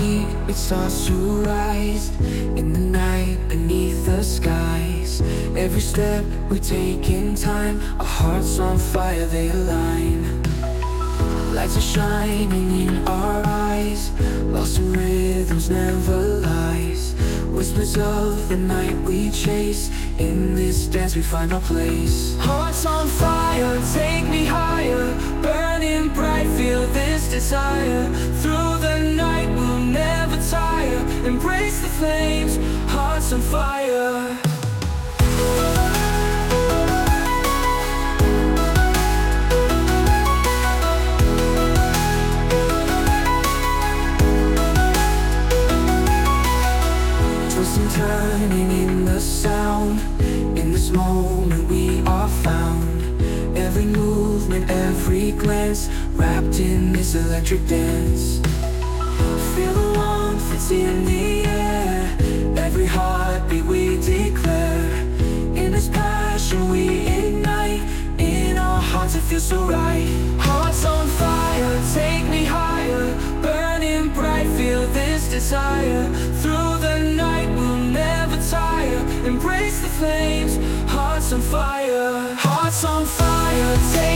beat, it starts to rise in the night beneath the skies. Every step we take in time, our hearts on fire, they align. Lights are shining in our eyes, lost in rhythms, never lies. Whispers of the night we chase, in this dance we find our place. Hearts on fire, take me higher, burning bright, feel this desire. Through the night we'll never tire, embrace the flames, hearts on fire. Turning in the sound, in this moment we are found. Every movement, every glance, wrapped in this electric dance. Feel the warmth, it's in the air. Every heartbeat we declare. In this passion we ignite, in our hearts it feels so right. Hearts on fire, take me higher, burning bright, feel this desire. Through the night we'll never tire, embrace the flames, hearts on fire. Hearts on fire, take